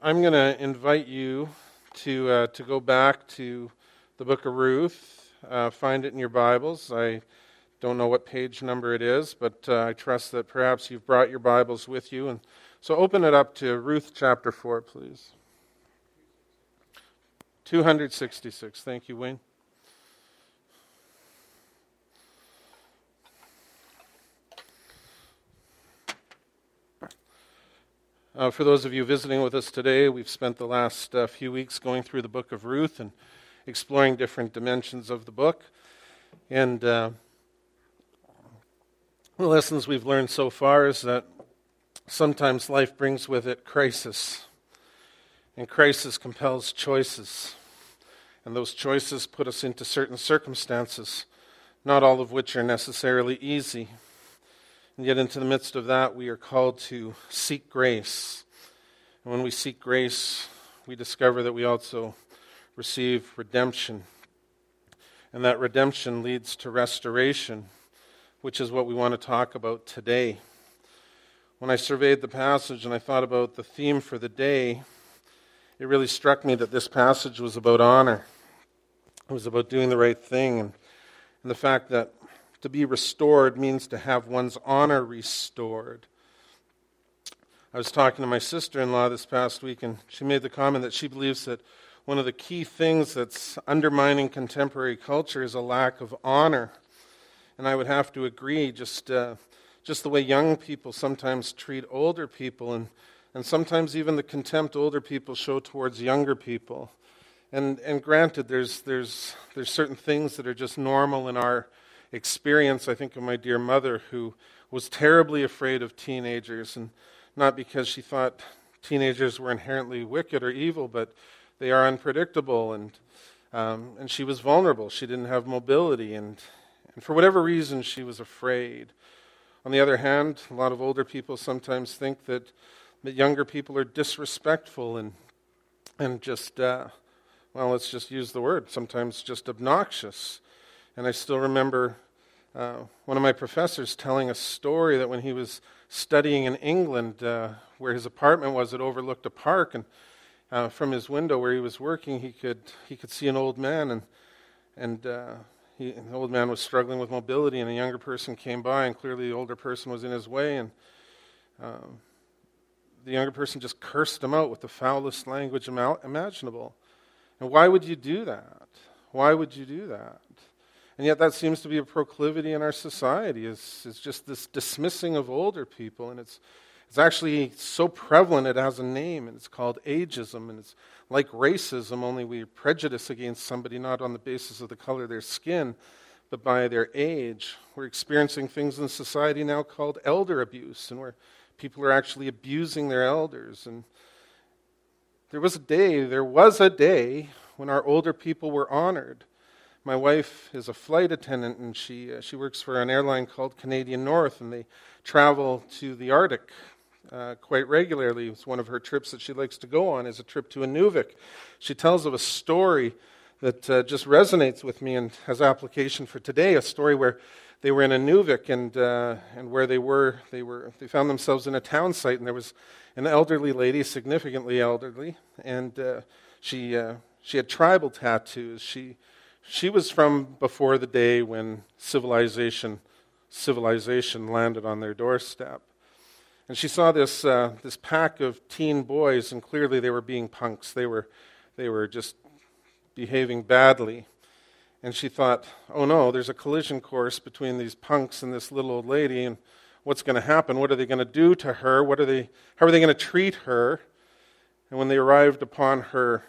I'm going to invite you to go back to the book of Ruth. Find it in your Bibles. I don't know what page number it is, but I trust that perhaps you've brought your Bibles with you. And so open it up to Ruth chapter 4, please. 266. Thank you, Wayne. For those of you visiting with us today, we've spent the last few weeks going through the book of Ruth and exploring different dimensions of the book. And the lessons we've learned so far is that sometimes life brings with it crisis. And crisis compels choices. And those choices put us into certain circumstances, not all of which are necessarily easy. And yet into the midst of that, we are called to seek grace. And when we seek grace, we discover that we also receive redemption. And that redemption leads to restoration, which is what we want to talk about today. When I surveyed the passage and I thought about the theme for the day, it really struck me that this passage was about honor. It was about doing the right thing, and the fact that to be restored means to have one's honor restored. I was talking to my sister-in-law this past week, and she made the comment that she believes that one of the key things that's undermining contemporary culture is a lack of honor. And I would have to agree, just the way young people sometimes treat older people, and sometimes even the contempt older people show towards younger people. And granted, there's certain things that are just normal in our experience. I think of my dear mother, who was terribly afraid of teenagers, and not because she thought teenagers were inherently wicked or evil, but they are unpredictable, and she was vulnerable. She didn't have mobility, and for whatever reason, she was afraid. On the other hand, a lot of older people sometimes think that younger people are disrespectful and just, let's just use the word, sometimes just obnoxious. And I still remember one of my professors telling a story that when he was studying in England, where his apartment was, it overlooked a park, and from his window where he was working, he could see an old man, and the old man was struggling with mobility, and a younger person came by, and clearly the older person was in his way, and the younger person just cursed him out with the foulest language imaginable. And why would you do that? Why would you do that? And yet that seems to be a proclivity in our society, is just this dismissing of older people. And it's actually so prevalent it has a name, and it's called ageism. And it's like racism, only we prejudice against somebody not on the basis of the color of their skin, but by their age. We're experiencing things in society now called elder abuse, and where people are actually abusing their elders. And there was a day when our older people were honored. My wife is a flight attendant, and she works for an airline called Canadian North, and they travel to the Arctic quite regularly. It's one of her trips that she likes to go on, is a trip to Inuvik. She tells of a story that just resonates with me and has application for today, a story where they were in Inuvik, and where they found themselves in a town site, and there was an elderly lady, significantly elderly, and she had tribal tattoos. She was from before the day when civilization landed on their doorstep. And she saw this pack of teen boys, and clearly they were being punks. They were just behaving badly. And she thought, oh no, there's a collision course between these punks and this little old lady, and what's going to happen? What are they going to do to her? How are they going to treat her? And when they arrived upon her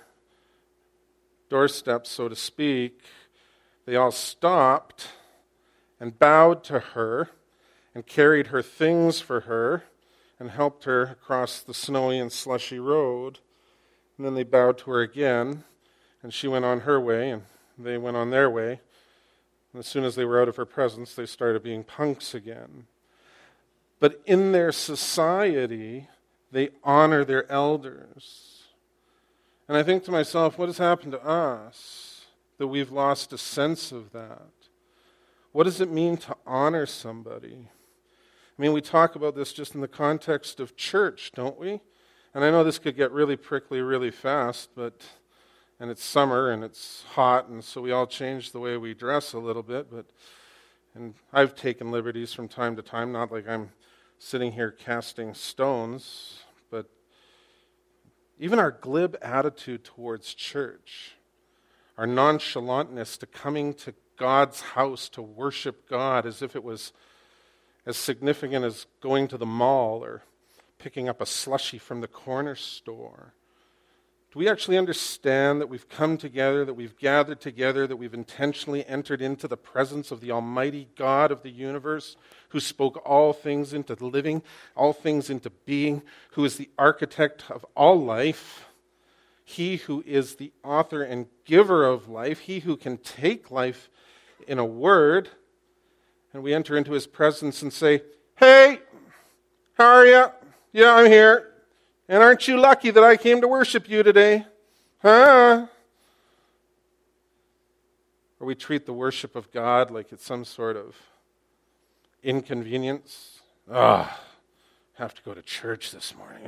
doorstep, so to speak, they all stopped and bowed to her and carried her things for her and helped her across the snowy and slushy road. And then they bowed to her again, and she went on her way, and they went on their way. And as soon as they were out of her presence, they started being punks again. But in their society, they honor their elders. And I think to myself, what has happened to us that we've lost a sense of that? What does it mean to honor somebody? I mean, we talk about this just in the context of church, don't we? And I know this could get really prickly really fast, and it's summer and it's hot, and so we all change the way we dress a little bit, and I've taken liberties from time to time, not like I'm sitting here casting stones, but even our glib attitude towards church, our nonchalantness to coming to God's house to worship God as if it was as significant as going to the mall or picking up a slushie from the corner store. Do we actually understand that we've come together, that we've gathered together, that we've intentionally entered into the presence of the Almighty God of the universe, who spoke all things into living, all things into being, who is the architect of all life, he who is the author and giver of life, he who can take life in a word, and we enter into his presence and say, "Hey, how are you? Yeah, I'm here. And aren't you lucky that I came to worship you today? Huh?" Or we treat the worship of God like it's some sort of inconvenience. Have to go to church this morning.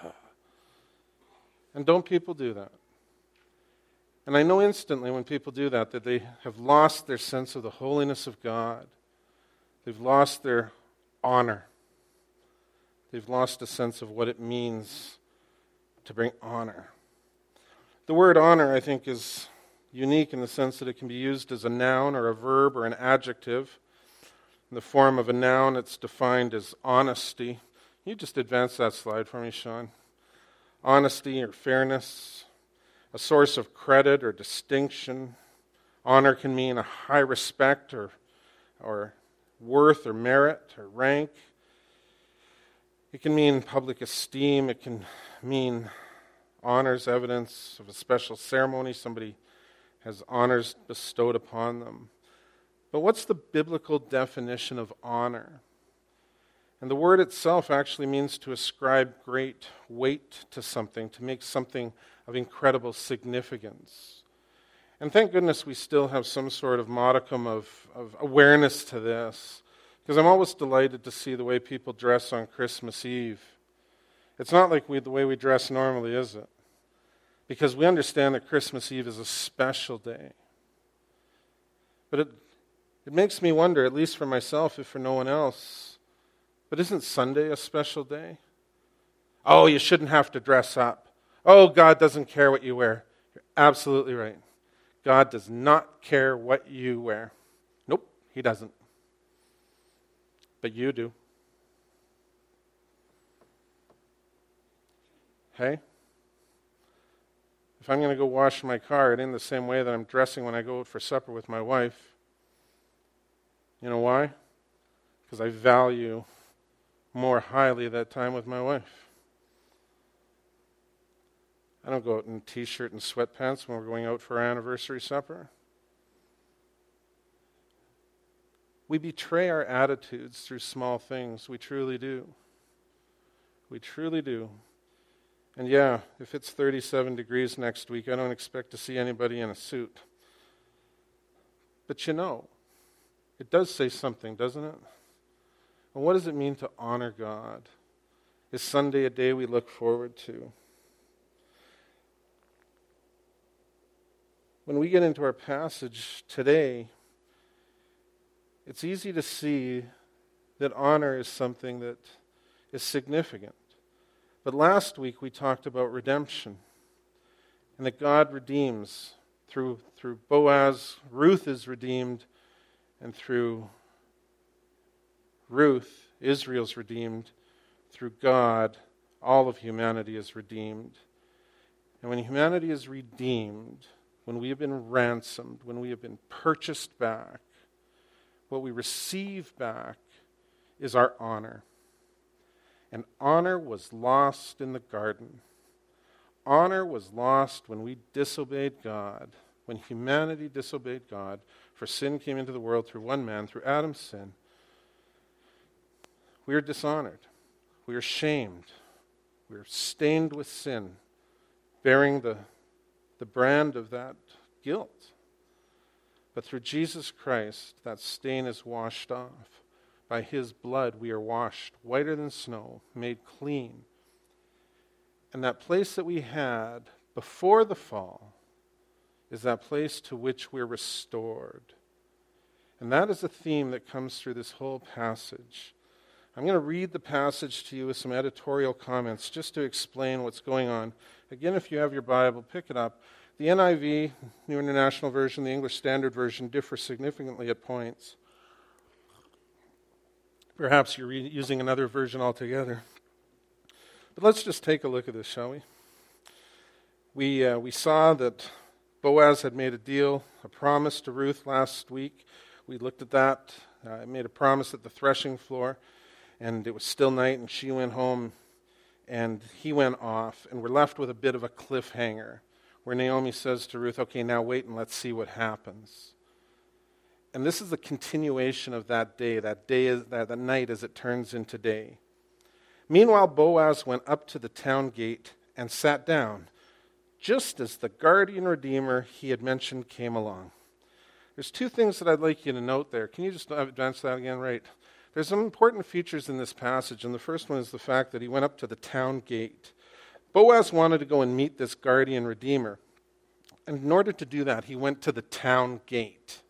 And don't people do that? And I know instantly when people do that they have lost their sense of the holiness of God. They've lost their honor. They've lost a sense of what it means to bring honor. The word honor, I think, is unique in the sense that it can be used as a noun or a verb or an adjective. In the form of a noun, it's defined as honesty. Can you just advance that slide for me, Sean? Honesty or fairness, a source of credit or distinction. Honor can mean a high respect or worth or merit or rank. It can mean public esteem. It can mean honors, evidence of a special ceremony. Somebody has honors bestowed upon them. But what's the biblical definition of honor? And the word itself actually means to ascribe great weight to something, to make something of incredible significance. And thank goodness we still have some sort of modicum of awareness to this, because I'm always delighted to see the way people dress on Christmas Eve. It's not like the way we dress normally, is it? Because we understand that Christmas Eve is a special day. But it makes me wonder, at least for myself, if for no one else, but isn't Sunday a special day? Oh, you shouldn't have to dress up. Oh, God doesn't care what you wear. You're absolutely right. God does not care what you wear. Nope, he doesn't. But you do. Hey? If I'm going to go wash my car, it ain't the same way that I'm dressing when I go out for supper with my wife. You know why? Because I value more highly that time with my wife. I don't go out in t-shirt and sweatpants when we're going out for our anniversary supper. We betray our attitudes through small things. We truly do. We truly do. And yeah, if it's 37 degrees next week, I don't expect to see anybody in a suit. But it does say something, doesn't it? And what does it mean to honor God? Is Sunday a day we look forward to? When we get into our passage today, it's easy to see that honor is something that is significant. But last week we talked about redemption, and that God redeems through Boaz. Ruth is redeemed, and through Ruth, Israel's redeemed. Through God, all of humanity is redeemed. And when humanity is redeemed, when we have been ransomed, when we have been purchased back, what we receive back is our honor. And honor was lost in the garden. Honor was lost when we disobeyed God, when humanity disobeyed God, for sin came into the world through one man, through Adam's sin. We are dishonored. We are shamed. We are stained with sin, bearing the brand of that guilt. But through Jesus Christ, that stain is washed off. By his blood we are washed whiter than snow, made clean. And that place that we had before the fall is that place to which we're restored. And that is a theme that comes through this whole passage. I'm going to read the passage to you with some editorial comments just to explain what's going on. Again, if you have your Bible, pick it up. The NIV, New International Version, the English Standard Version differ significantly at points. Perhaps you're using another version altogether. But let's just take a look at this, shall we? We saw that Boaz had made a deal, a promise to Ruth last week. We looked at that. He made a promise at the threshing floor, and it was still night, and she went home, and he went off, and we're left with a bit of a cliffhanger, where Naomi says to Ruth, okay, now wait and let's see what happens. And this is the continuation of that night as it turns into day. Meanwhile, Boaz went up to the town gate and sat down, just as the guardian redeemer he had mentioned came along. There's two things that I'd like you to note there. Can you just advance that again? Right. There's some important features in this passage, and the first one is the fact that he went up to the town gate. Boaz wanted to go and meet this guardian redeemer, and in order to do that, he went to the town gate.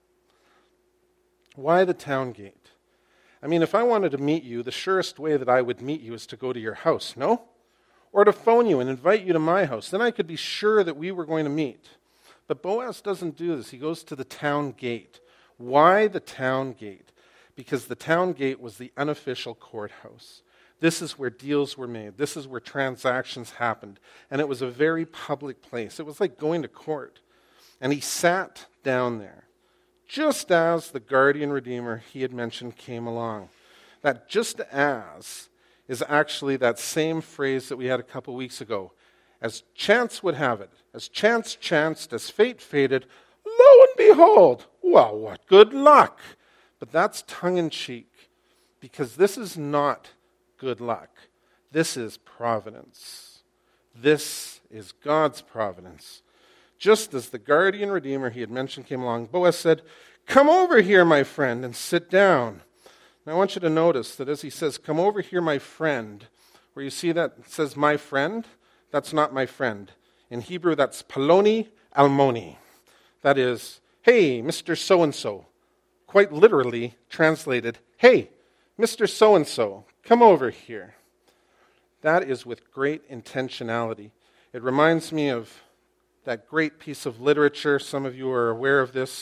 Why the town gate? I mean, if I wanted to meet you, the surest way that I would meet you is to go to your house, no? Or to phone you and invite you to my house. Then I could be sure that we were going to meet. But Boaz doesn't do this. He goes to the town gate. Why the town gate? Because the town gate was the unofficial courthouse. This is where deals were made. This is where transactions happened. And it was a very public place. It was like going to court. And he sat down there, just as the guardian redeemer he had mentioned came along. That just as is actually that same phrase that we had a couple weeks ago. As chance would have it, as chance chanced, as fate fated, lo and behold, well, what good luck. But that's tongue-in-cheek, because this is not good luck. This is providence. This is God's providence. Just as the guardian redeemer he had mentioned came along, Boaz said, come over here, my friend, and sit down. Now I want you to notice that as he says, come over here, my friend, where you see that it says my friend, that's not my friend. In Hebrew, that's Paloni Almoni. That is, hey, Mr. So-and-so. Quite literally translated, hey, Mr. So-and-so, come over here. That is with great intentionality. It reminds me of that great piece of literature. Some of you are aware of this,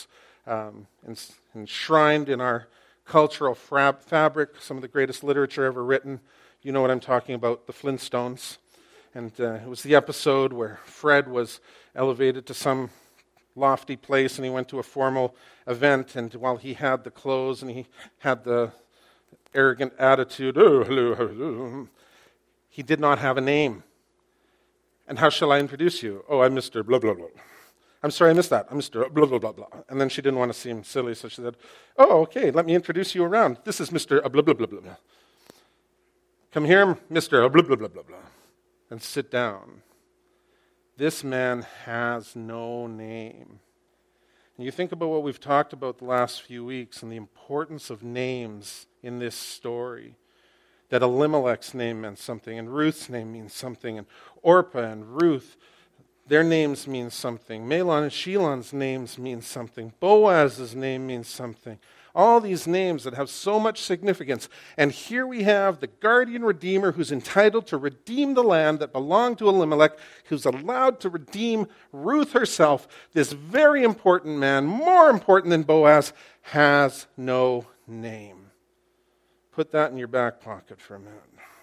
enshrined in our cultural fabric, some of the greatest literature ever written. You know what I'm talking about, the Flintstones. And it was the episode where Fred was elevated to some lofty place and he went to a formal event, and while he had the clothes and he had the arrogant attitude, oh, hello, hello, he did not have a name. And how shall I introduce you? Oh, I'm Mr. blah, blah, blah. I'm sorry, I missed that. I'm Mr. blah, blah, blah, blah. And then she didn't want to seem silly, so she said, oh, okay, let me introduce you around. This is Mr. blah, blah, blah, blah, blah. Come here, Mr. blah, blah, blah, blah, blah, and sit down. This man has no name. And you think about what we've talked about the last few weeks and the importance of names in this story. That Elimelech's name meant something, and Ruth's name means something, and Orpah and Ruth, their names mean something. Mahlon and Chilon's names mean something. Boaz's name means something. All these names that have so much significance. And here we have the guardian redeemer who's entitled to redeem the land that belonged to Elimelech, who's allowed to redeem Ruth herself. This very important man, more important than Boaz, has no name. Put that in your back pocket for a minute.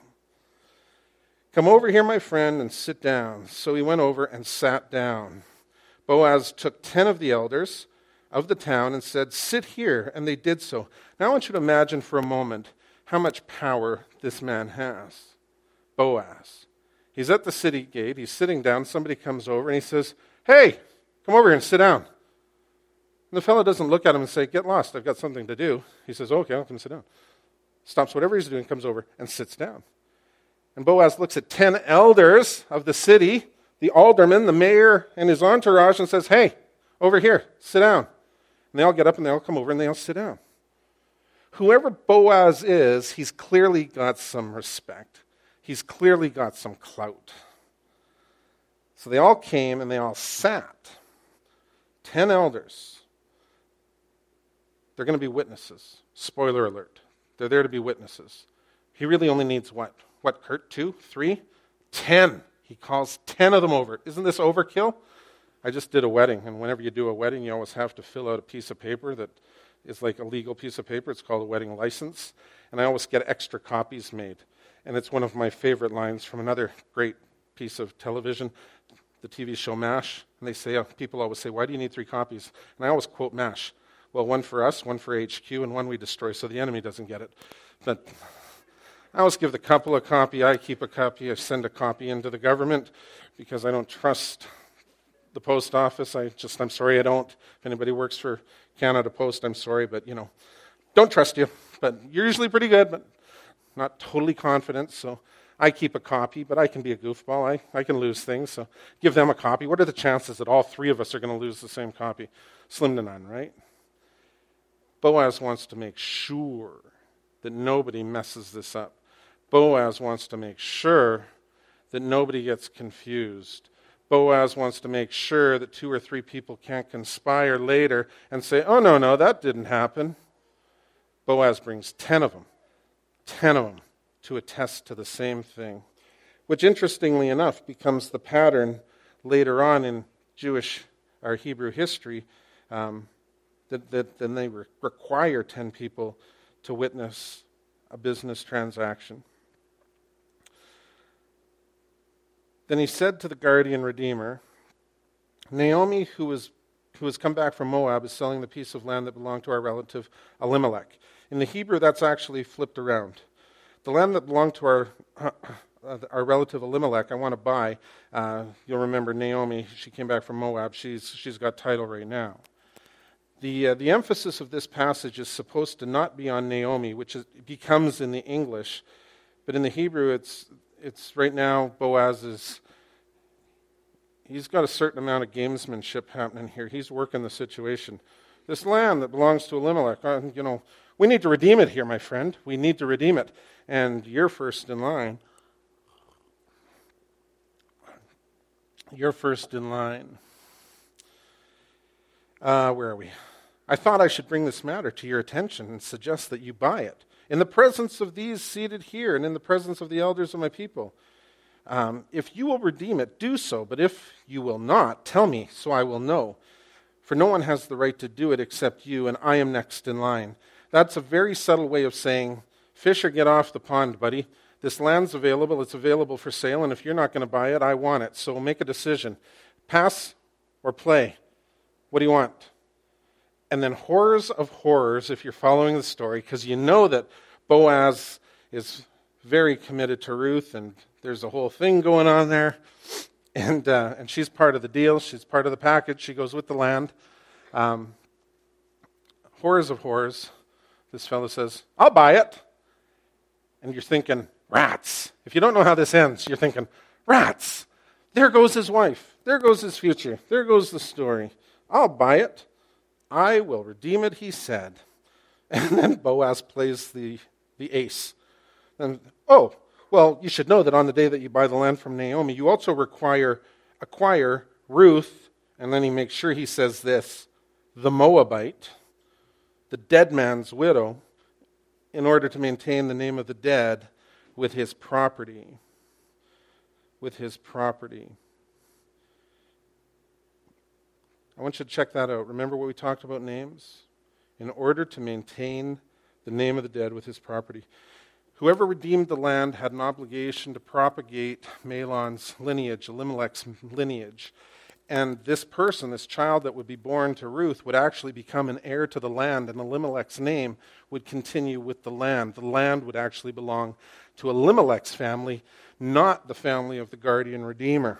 Come over here, my friend, and sit down. So he went over and sat down. Boaz took 10 of the elders of the town and said, sit here, and they did so. Now I want you to imagine for a moment how much power this man has. Boaz. He's at the city gate, he's sitting down, somebody comes over and he says, hey, come over here and sit down. And the fellow doesn't look at him and say, get lost, I've got something to do. He says, okay, I'll come sit down. Stops whatever he's doing, comes over and sits down. And Boaz looks at 10 elders of the city, the alderman, the mayor, and his entourage, and says, hey, over here, sit down. And they all get up and they all come over and they all sit down. Whoever Boaz is, he's clearly got some respect. He's clearly got some clout. So they all came and they all sat. 10 elders. They're going to be witnesses. Spoiler alert. They're there to be witnesses. He really only needs what? What, Kurt? 2? 3? 10. He calls 10 of them over. Isn't this overkill? I just did a wedding, and whenever you do a wedding, you always have to fill out a piece of paper that is like a legal piece of paper. It's called a wedding license, and I always get extra copies made. And it's one of my favorite lines from another great piece of television, the TV show MASH. And they say, people always say, why do you need 3 copies? And I always quote MASH. Well, one for us, one for HQ, and one we destroy so the enemy doesn't get it. But I always give the couple a copy. I keep a copy. I send a copy into the government because I don't trust the post office. I'm sorry I don't. If anybody works for Canada Post, I'm sorry, but, don't trust you. But you're usually pretty good, but not totally confident, so I keep a copy, but I can be a goofball. I can lose things, so give them a copy. What are the chances that all 3 of us are going to lose the same copy? Slim to none, right? Boaz wants to make sure that nobody messes this up. Boaz wants to make sure that nobody gets confused. Boaz wants to make sure that 2 or 3 people can't conspire later and say, oh, no, that didn't happen. Boaz brings 10 of them to attest to the same thing, which interestingly enough becomes the pattern later on in Jewish or Hebrew history, that then they require 10 people to witness a business transaction. Then he said to the guardian redeemer, Naomi, who has come back from Moab, is selling the piece of land that belonged to our relative Elimelech. In the Hebrew, that's actually flipped around. The land that belonged to our relative Elimelech, I want to buy. You'll remember Naomi, she came back from Moab. She's got title right now. The emphasis of this passage is supposed to not be on Naomi, which becomes in the English, but in the Hebrew, it's right now Boaz he's got a certain amount of gamesmanship happening here. He's working the situation. This land that belongs to Elimelech, we need to redeem it here, my friend. We need to redeem it. And you're first in line. You're first in line. Where are we? I thought I should bring this matter to your attention and suggest that you buy it, in the presence of these seated here and in the presence of the elders of my people. If you will redeem it, do so. But if you will not, tell me, so I will know. For no one has the right to do it except you, and I am next in line. That's a very subtle way of saying, Fisher, get off the pond, buddy. This land's available. It's available for sale, and if you're not going to buy it, I want it. So make a decision. Pass or play. What do you want? And then horrors of horrors, if you're following the story, because you know that Boaz is very committed to Ruth, and there's a whole thing going on there, and she's part of the deal. She's part of the package. She goes with the land. Horrors of horrors. This fellow says, I'll buy it. And you're thinking, rats. If you don't know how this ends, you're thinking, rats. There goes his wife. There goes his future. There goes the story. I'll buy it. I will redeem it, he said. And then Boaz plays the ace. And, you should know that on the day that you buy the land from Naomi, you also acquire Ruth, and then he makes sure he says this, the Moabite, the dead man's widow, in order to maintain the name of the dead with his property. With his property. I want you to check that out. Remember what we talked about names? In order to maintain the name of the dead with his property. Whoever redeemed the land had an obligation to propagate Mahlon's lineage, Elimelech's lineage. And this person, this child that would be born to Ruth, would actually become an heir to the land, and Elimelech's name would continue with the land. The land would actually belong to Elimelech's family, not the family of the guardian redeemer.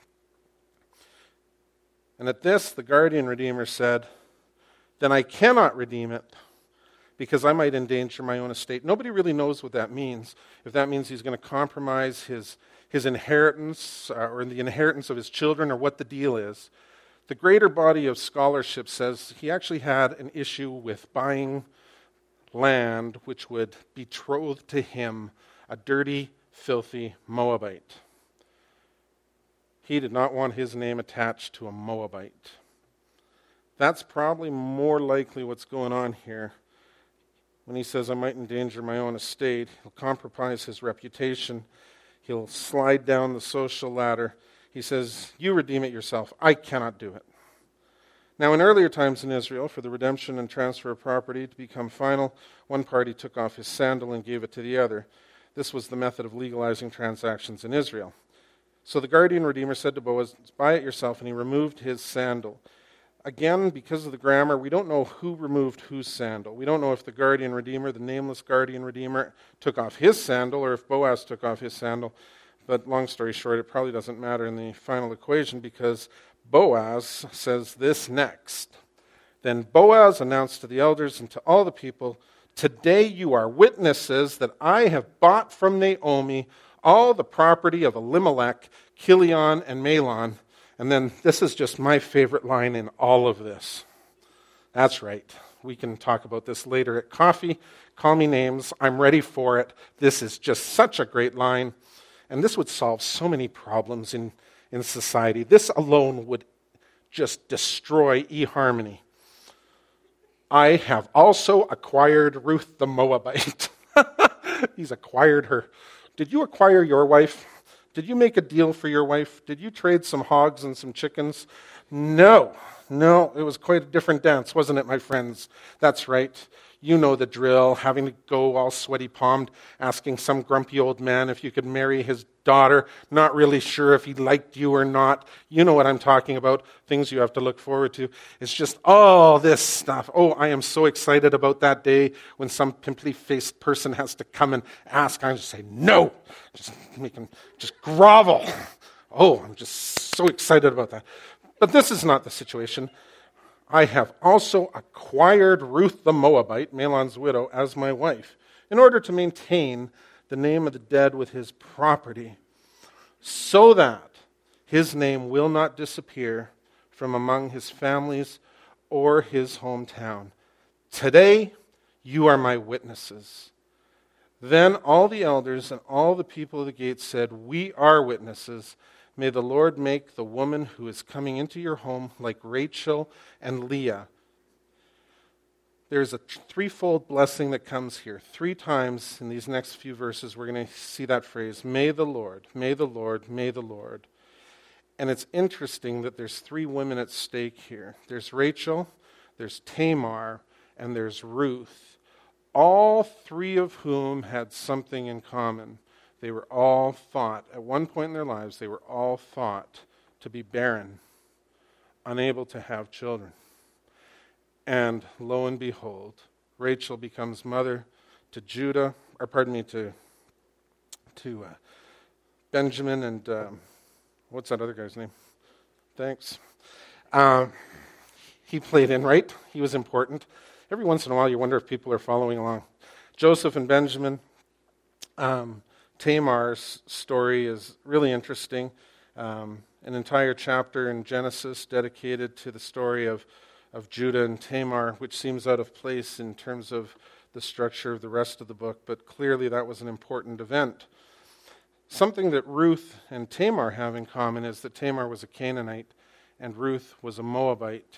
And at this, the guardian redeemer said, then I cannot redeem it because I might endanger my own estate. Nobody really knows what that means. If that means he's going to compromise his inheritance or the inheritance of his children or what the deal is. The greater body of scholarship says he actually had an issue with buying land which would betroth to him a dirty, filthy Moabite. He did not want his name attached to a Moabite. That's probably more likely what's going on here. When he says, I might endanger my own estate, he'll compromise his reputation. He'll slide down the social ladder. He says, you redeem it yourself. I cannot do it. Now, in earlier times in Israel, for the redemption and transfer of property to become final, one party took off his sandal and gave it to the other. This was the method of legalizing transactions in Israel. So the guardian redeemer said to Boaz, buy it yourself, and he removed his sandal. Again, because of the grammar, we don't know who removed whose sandal. We don't know if the guardian redeemer, the nameless guardian redeemer, took off his sandal or if Boaz took off his sandal. But long story short, it probably doesn't matter in the final equation because Boaz says this next. Then Boaz announced to the elders and to all the people, today you are witnesses that I have bought from Naomi all the property of Elimelech, Chilion, and Mahlon. And then this is just my favorite line in all of this. That's right. We can talk about this later at coffee. Call me names. I'm ready for it. This is just such a great line. And this would solve so many problems in society. This alone would just destroy eHarmony. I have also acquired Ruth the Moabite. He's acquired her. Did you acquire your wife? Did you make a deal for your wife? Did you trade some hogs and some chickens? No, it was quite a different dance, wasn't it, my friends? That's right. You know the drill, having to go all sweaty-palmed, asking some grumpy old man if you could marry his daughter, not really sure if he liked you or not. You know what I'm talking about, things you have to look forward to. It's just all this stuff. Oh, I am so excited about that day when some pimply-faced person has to come and ask. I just say, no, just grovel. Oh, I'm just so excited about that. But this is not the situation. I have also acquired Ruth the Moabite, Mahlon's widow, as my wife, in order to maintain the name of the dead with his property, so that his name will not disappear from among his families or his hometown. Today, you are my witnesses. Then all the elders and all the people of the gate said, we are witnesses. May the Lord make the woman who is coming into your home like Rachel and Leah. There's a threefold blessing that comes here. 3 times in these next few verses, we're going to see that phrase, may the Lord, may the Lord, may the Lord. And it's interesting that there's 3 women at stake here. There's Rachel, there's Tamar, and there's Ruth. All 3 of whom had something in common. They were all thought, at one point in their lives, they were all thought to be barren, unable to have children. And lo and behold, Rachel becomes mother to Benjamin and, what's that other guy's name? Thanks. He played in, right? He was important. Every once in a while you wonder if people are following along. Joseph and Benjamin. Tamar's story is really interesting. An entire chapter in Genesis dedicated to the story of Judah and Tamar, which seems out of place in terms of the structure of the rest of the book, but clearly that was an important event. Something that Ruth and Tamar have in common is that Tamar was a Canaanite and Ruth was a Moabite,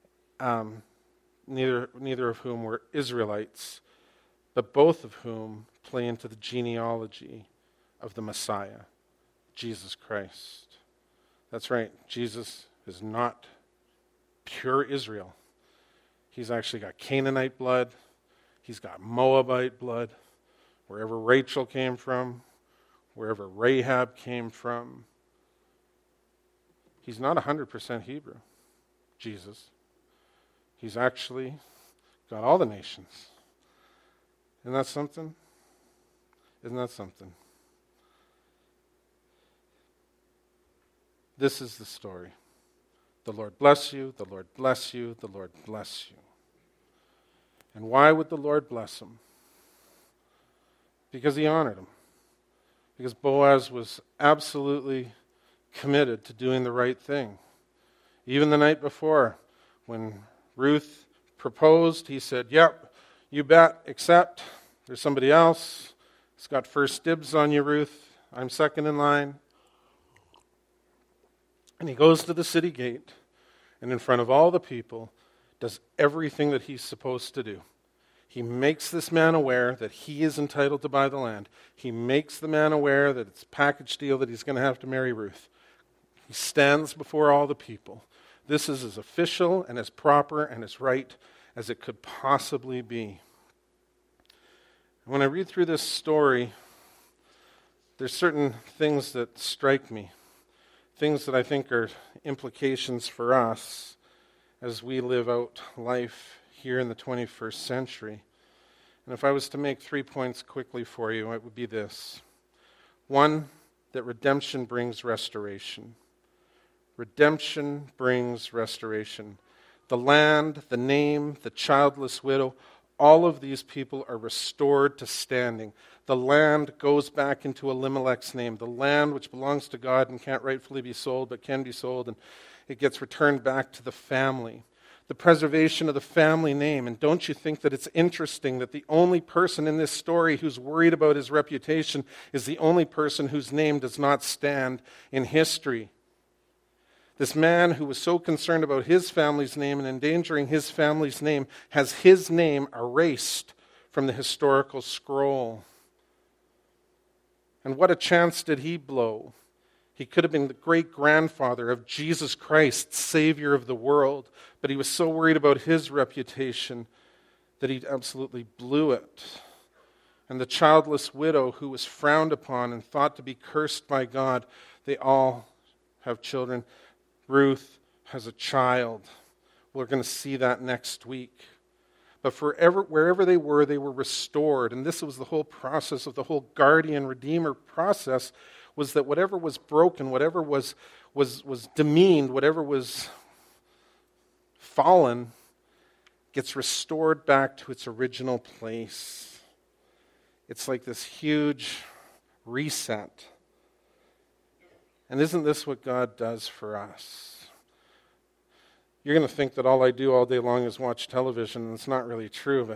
neither of whom were Israelites, but both of whom play into the genealogy of the Messiah, Jesus Christ. That's right, Jesus is not pure Israel. He's actually got Canaanite blood. He's got Moabite blood. Wherever Rachel came from, wherever Rahab came from. He's not 100% Hebrew, Jesus. He's actually got all the nations. Isn't that something? Isn't that something? This is the story. The Lord bless you, the Lord bless you, the Lord bless you. And why would the Lord bless him? Because he honored him. Because Boaz was absolutely committed to doing the right thing. Even the night before, when Ruth proposed, he said, yep, you bet, except there's somebody else. He's got first dibs on you, Ruth. I'm second in line. And he goes to the city gate, and in front of all the people, does everything that he's supposed to do. He makes this man aware that he is entitled to buy the land. He makes the man aware that it's a package deal that he's going to have to marry Ruth. He stands before all the people. This is as official and as proper and as right as it could possibly be. When I read through this story, there's certain things that strike me, things that I think are implications for us as we live out life here in the 21st century. And if I was to make 3 points quickly for you, it would be this. One, that redemption brings restoration. Redemption brings restoration. The land, the name, the childless widow, all of these people are restored to standing. The land goes back into Elimelech's name. The land which belongs to God and can't rightfully be sold, but can be sold, and it gets returned back to the family. The preservation of the family name. And don't you think that it's interesting that the only person in this story who's worried about his reputation is the only person whose name does not stand in history? This man who was so concerned about his family's name and endangering his family's name has his name erased from the historical scroll. And what a chance did he blow? He could have been the great-grandfather of Jesus Christ, Savior of the world, but he was so worried about his reputation that he absolutely blew it. And the childless widow who was frowned upon and thought to be cursed by God, they all have children. Ruth has a child. We're going to see that next week. But wherever they were restored. And this was the whole process of the whole guardian redeemer process, was that whatever was broken, whatever was demeaned, whatever was fallen, gets restored back to its original place. It's like this huge reset. And isn't this what God does for us? You're going to think that all I do all day long is watch television, and it's not really true,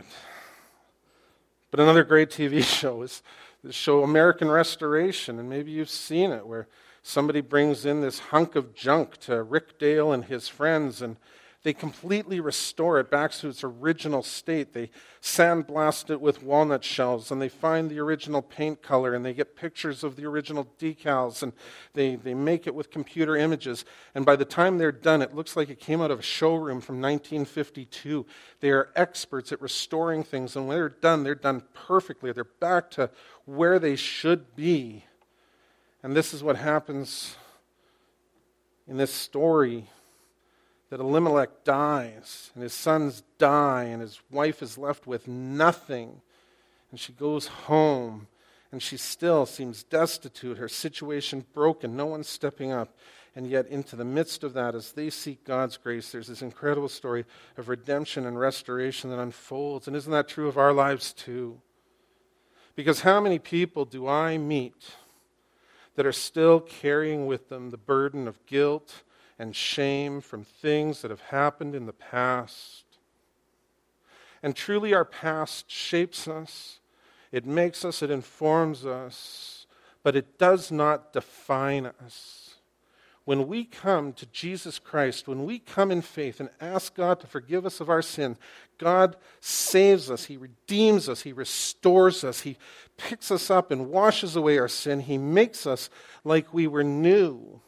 but another great TV show is the show American Restoration, and maybe you've seen it, where somebody brings in this hunk of junk to Rick Dale and his friends, and they completely restore it back to its original state. They sandblast it with walnut shells, and they find the original paint color, and they get pictures of the original decals, and they make it with computer images. And by the time they're done, it looks like it came out of a showroom from 1952. They are experts at restoring things, and when they're done perfectly. They're back to where they should be. And this is what happens in this story, that Elimelech dies, and his sons die, and his wife is left with nothing. And she goes home, and she still seems destitute, her situation broken, no one's stepping up. And yet into the midst of that, as they seek God's grace, there's this incredible story of redemption and restoration that unfolds. And isn't that true of our lives too? Because how many people do I meet that are still carrying with them the burden of guilt and shame from things that have happened in the past? And truly our past shapes us, it makes us, it informs us, but it does not define us. When we come to Jesus Christ, when we come in faith and ask God to forgive us of our sin, God saves us, He redeems us, He restores us, He picks us up and washes away our sin. He makes us like we were new.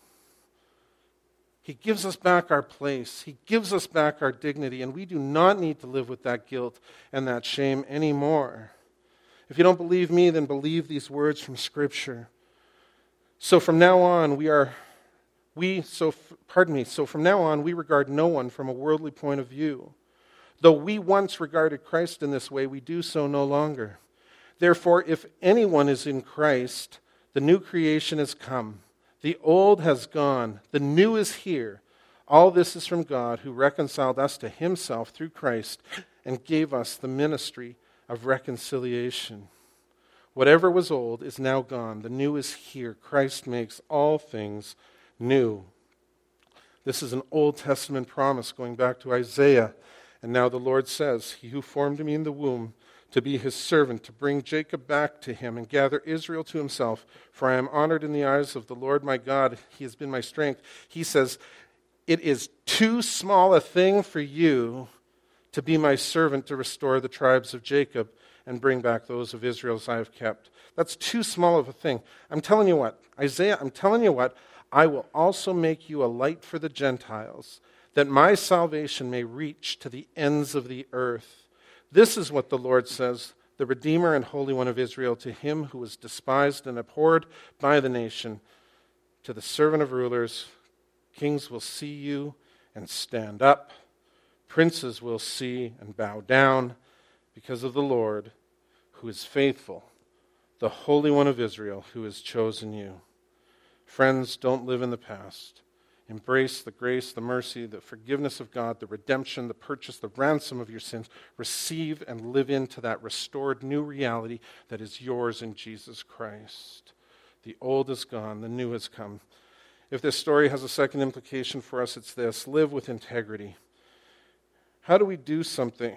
He gives us back our place. He gives us back our dignity, and we do not need to live with that guilt and that shame anymore. If you don't believe me, then believe these words from Scripture. So from now on, we regard no one from a worldly point of view. Though we once regarded Christ in this way, we do so no longer. Therefore, if anyone is in Christ, the new creation has come. The old has gone. The new is here. All this is from God, who reconciled us to Himself through Christ and gave us the ministry of reconciliation. Whatever was old is now gone. The new is here. Christ makes all things new. This is an Old Testament promise going back to Isaiah. And now the Lord says, He who formed me in the womb to be his servant, to bring Jacob back to him and gather Israel to himself. For I am honored in the eyes of the Lord my God. He has been my strength. He says, it is too small a thing for you to be my servant to restore the tribes of Jacob and bring back those of Israel as I have kept. That's too small of a thing. I'm telling you what, Isaiah, I'm telling you what, I will also make you a light for the Gentiles, that my salvation may reach to the ends of the earth. This is what the Lord says, the Redeemer and Holy One of Israel, to him who was despised and abhorred by the nation, to the servant of rulers. Kings will see you and stand up. Princes will see and bow down because of the Lord, who is faithful, the Holy One of Israel, who has chosen you. Friends, don't live in the past. Embrace the grace, the mercy, the forgiveness of God, the redemption, the purchase, the ransom of your sins. Receive and live into that restored new reality that is yours in Jesus Christ. The old is gone, the new has come. If this story has a second implication for us, it's this: live with integrity. How we do something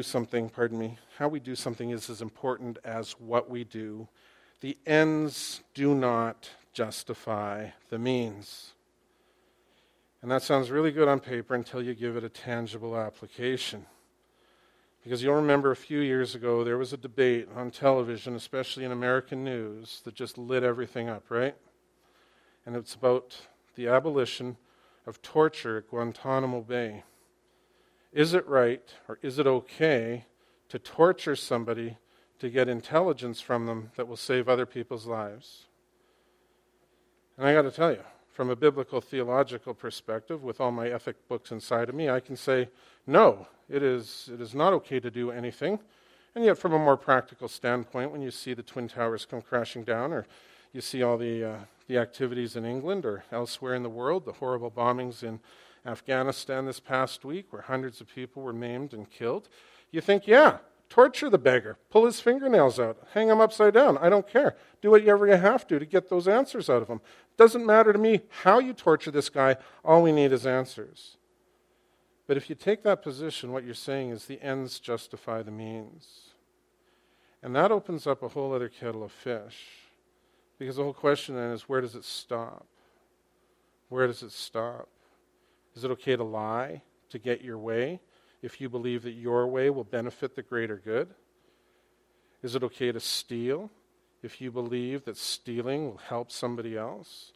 is as important as what we do. The ends do not justify the means. And that sounds really good on paper until you give it a tangible application. Because you'll remember a few years ago, there was a debate on television, especially in American news, that just lit everything up, right? And it's about the abolition of torture at Guantanamo Bay. Is it right, or is it okay, to torture somebody to get intelligence from them that will save other people's lives? And I got to tell you, from a biblical theological perspective, with all my ethic books inside of me, I can say, no, it is not okay to do anything. And yet from a more practical standpoint, when you see the Twin Towers come crashing down, or you see all the activities in England or elsewhere in the world, the horrible bombings in Afghanistan this past week where hundreds of people were maimed and killed, you think, yeah, torture the beggar, pull his fingernails out, hang him upside down, I don't care. Do whatever you have to get those answers out of him. Doesn't matter to me how you torture this guy, all we need is answers. But if you take that position, what you're saying is the ends justify the means. And that opens up a whole other kettle of fish. Because the whole question then is, where does it stop? Where does it stop? Is it okay to lie to get your way if you believe that your way will benefit the greater good? Is it okay to steal if you believe that stealing will help somebody else?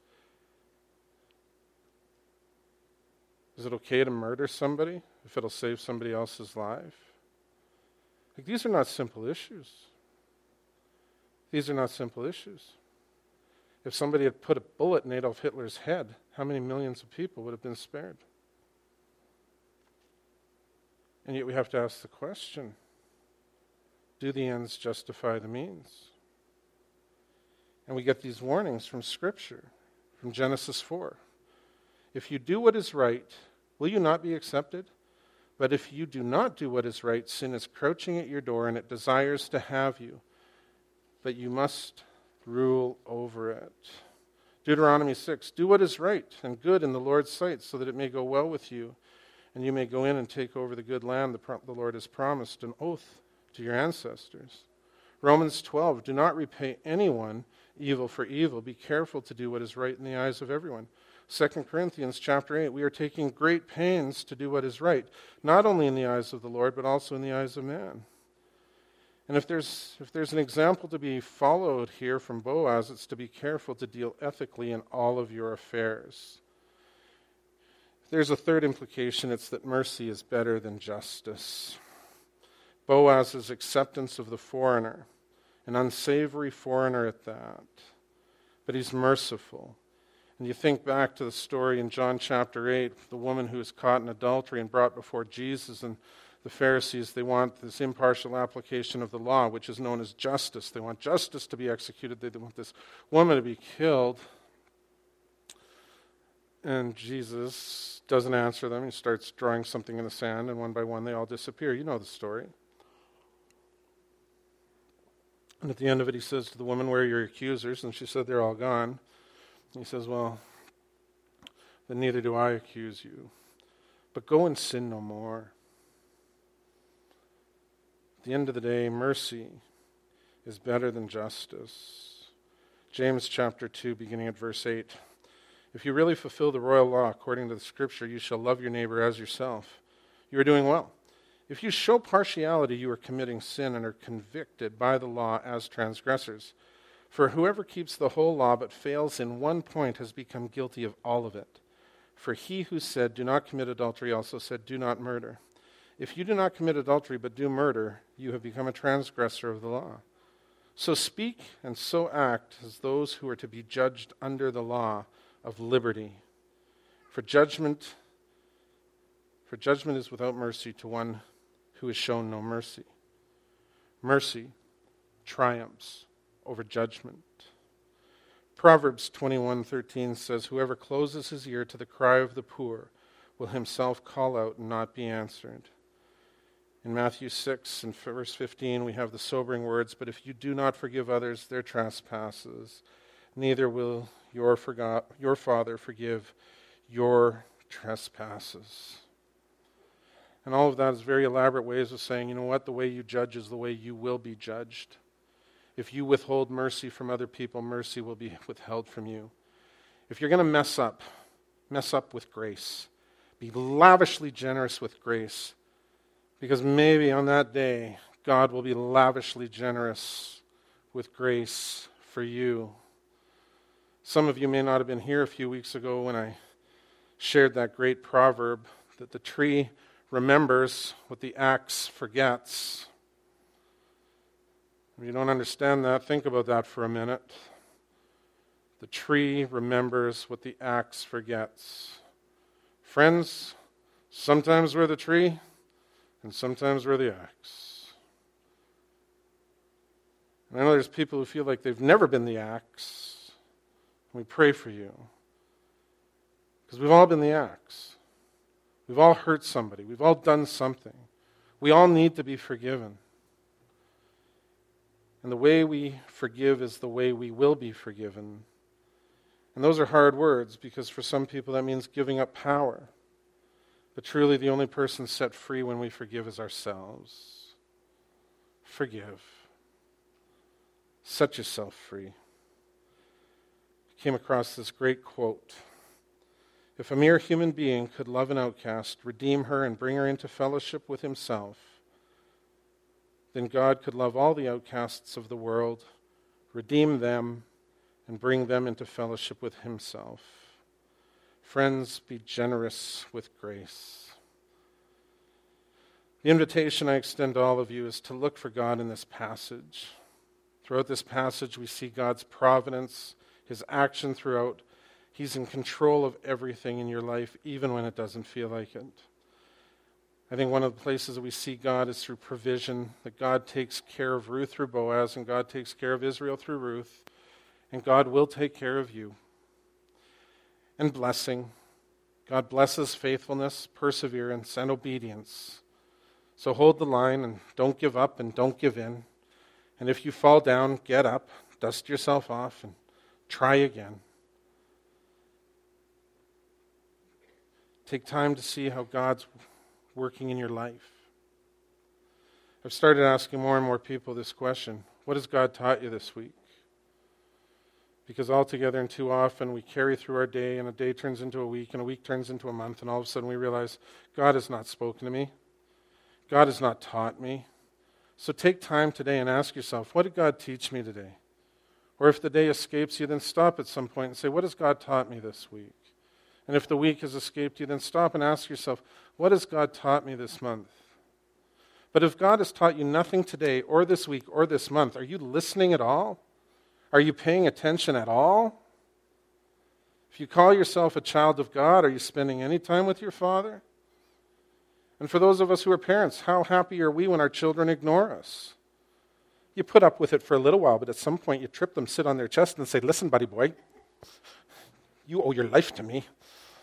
Is it okay to murder somebody if it'll save somebody else's life? These are not simple issues. These are not simple issues. If somebody had put a bullet in Adolf Hitler's head, how many millions of people would have been spared? And yet we have to ask the question, do the ends justify the means? And we get these warnings from Scripture, from Genesis 4. If you do what is right, will you not be accepted? But if you do not do what is right, sin is crouching at your door and it desires to have you. But you must rule over it. Deuteronomy 6, do what is right and good in the Lord's sight, so that it may go well with you, and you may go in and take over the good land the Lord has promised, an oath to your ancestors. Romans 12, do not repay anyone evil for evil. Be careful to do what is right in the eyes of everyone. 2 Corinthians chapter 8, we are taking great pains to do what is right, not only in the eyes of the Lord, but also in the eyes of man. And if there's an example to be followed here from Boaz, it's to be careful to deal ethically in all of your affairs. If there's a third implication, it's that mercy is better than justice. Boaz's acceptance of the foreigner, an unsavory foreigner at that, but he's merciful. And you think back to the story in John chapter 8, the woman who was caught in adultery and brought before Jesus, and the Pharisees, they want this impartial application of the law, which is known as justice. They want justice to be executed. They want this woman to be killed. And Jesus doesn't answer them. He starts drawing something in the sand, and one by one they all disappear. You know the story. And at the end of it, he says to the woman, where are your accusers? And she said, they're all gone. And he says, well, then neither do I accuse you. But go and sin no more. At the end of the day, mercy is better than justice. James chapter 2, beginning at verse 8. If you really fulfill the royal law according to the Scripture, you shall love your neighbor as yourself. You are doing well. If you show partiality, you are committing sin and are convicted by the law as transgressors. For whoever keeps the whole law but fails in one point has become guilty of all of it. For he who said, do not commit adultery, also said, do not murder. If you do not commit adultery but do murder, you have become a transgressor of the law. So speak and so act as those who are to be judged under the law of liberty. For judgment is without mercy to one who has shown no mercy. Mercy triumphs over judgment. Proverbs 21:13 says, whoever closes his ear to the cry of the poor will himself call out and not be answered. In Matthew 6 and verse 15, we have the sobering words, but if you do not forgive others their trespasses, neither will your Father forgive your trespasses. And all of that is very elaborate ways of saying, you know what, the way you judge is the way you will be judged. If you withhold mercy from other people, mercy will be withheld from you. If you're going to mess up with grace. Be lavishly generous with grace. Because maybe on that day, God will be lavishly generous with grace for you. Some of you may not have been here a few weeks ago when I shared that great proverb that the tree remembers what the axe forgets. If you don't understand that, think about that for a minute. The tree remembers what the axe forgets. Friends, sometimes we're the tree, and sometimes we're the axe. And I know there's people who feel like they've never been the axe. We pray for you. Because we've all been the axe. We've all hurt somebody. We've all done something. We all need to be forgiven. And the way we forgive is the way we will be forgiven. And those are hard words because for some people that means giving up power. But truly the only person set free when we forgive is ourselves. Forgive. Set yourself free. I came across this great quote. If a mere human being could love an outcast, redeem her, and bring her into fellowship with himself, then God could love all the outcasts of the world, redeem them, and bring them into fellowship with himself. Friends, be generous with grace. The invitation I extend to all of you is to look for God in this passage. Throughout this passage, we see God's providence, his action throughout. He's in control of everything in your life, even when it doesn't feel like it. I think one of the places that we see God is through provision, that God takes care of Ruth through Boaz, and God takes care of Israel through Ruth, and God will take care of you. And blessing. God blesses faithfulness, perseverance, and obedience. So hold the line and don't give up and don't give in. And if you fall down, get up, dust yourself off, and try again. Take time to see how God's working in your life. I've started asking more and more people this question. What has God taught you this week? Because altogether and too often we carry through our day, and a day turns into a week, and a week turns into a month, and all of a sudden we realize God has not spoken to me. God has not taught me. So take time today and ask yourself, what did God teach me today? Or if the day escapes you, then stop at some point and say, what has God taught me this week? And if the week has escaped you, then stop and ask yourself, what has God taught me this month? But if God has taught you nothing today or this week or this month, are you listening at all? Are you paying attention at all? If you call yourself a child of God, are you spending any time with your Father? And for those of us who are parents, how happy are we when our children ignore us? You put up with it for a little while, but at some point you trip them, sit on their chest and say, listen, buddy boy, you owe your life to me.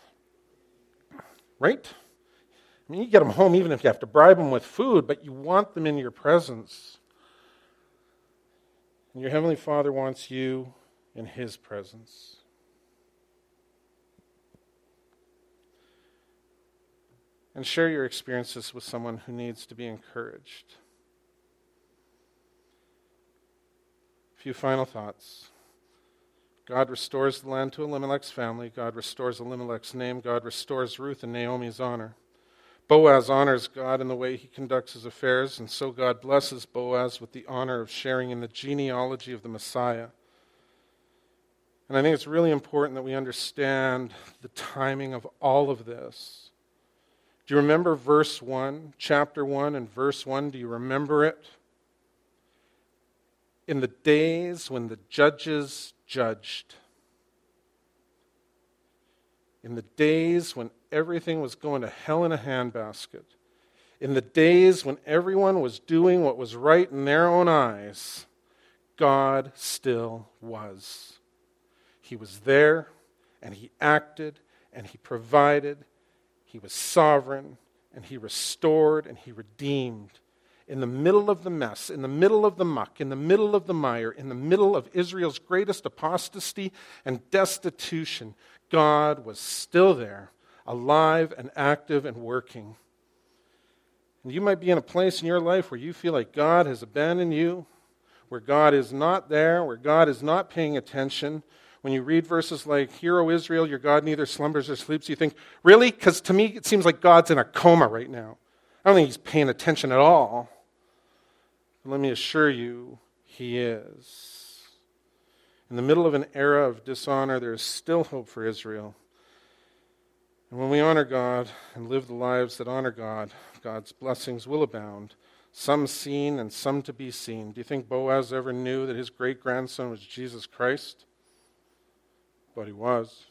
Right? I mean, you get them home even if you have to bribe them with food, but you want them in your presence. And your Heavenly Father wants you in His presence. And share your experiences with someone who needs to be encouraged. A few final thoughts. God restores the land to Elimelech's family. God restores Elimelech's name. God restores Ruth and Naomi's honor. Boaz honors God in the way he conducts his affairs, and so God blesses Boaz with the honor of sharing in the genealogy of the Messiah. And I think it's really important that we understand the timing of all of this. Do you remember verse 1, chapter 1 and verse 1? Do you remember it? In the days when the judges judged, in the days when everything was going to hell in a handbasket, in the days when everyone was doing what was right in their own eyes, God still was. He was there, and he acted, and he provided. He was sovereign, and he restored, and he redeemed. In the middle of the mess, in the middle of the muck, in the middle of the mire, in the middle of Israel's greatest apostasy and destitution, God was still there, alive and active and working. And you might be in a place in your life where you feel like God has abandoned you, where God is not there, where God is not paying attention. When you read verses like, "Hear, O Israel, your God neither slumbers or sleeps," you think, really? Because to me, it seems like God's in a coma right now. I don't think he's paying attention at all. But let me assure you, he is. In the middle of an era of dishonor, there is still hope for Israel. And when we honor God and live the lives that honor God, God's blessings will abound, some seen and some to be seen. Do you think Boaz ever knew that his great-grandson was Jesus Christ? But he was.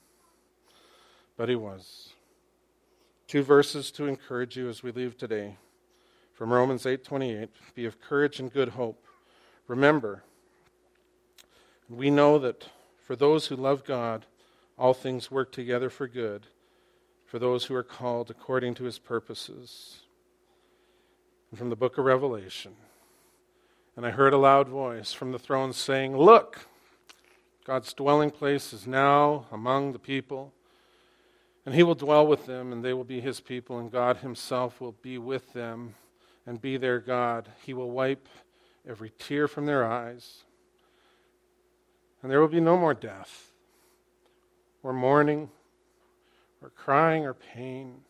But he was. 2 verses to encourage you as we leave today. From Romans 8:28, be of courage and good hope. Remember, we know that for those who love God, all things work together for good, for those who are called according to his purposes. And from the book of Revelation, and I heard a loud voice from the throne saying, "Look, God's dwelling place is now among the people, and he will dwell with them, and they will be his people, and God himself will be with them and be their God. He will wipe every tear from their eyes, and there will be no more death, or mourning, or crying, or pain.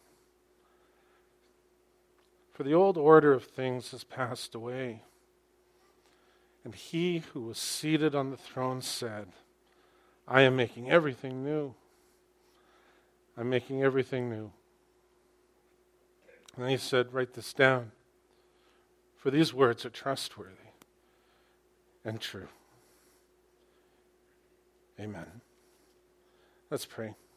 For the old order of things has passed away." And he who was seated on the throne said, "I am making everything new. I'm making everything new." And he said, "Write this down, for these words are trustworthy and true." Amen. Let's pray.